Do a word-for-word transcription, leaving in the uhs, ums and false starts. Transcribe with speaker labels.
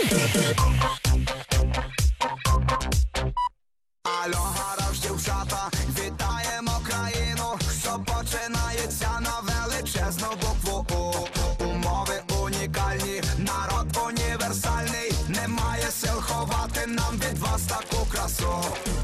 Speaker 1: Гараж, дівчата, вітаємо країну, що починається на величезну букву У. Умови унікальні, народ універсальний, немає сил ховати нам від вас таку красу.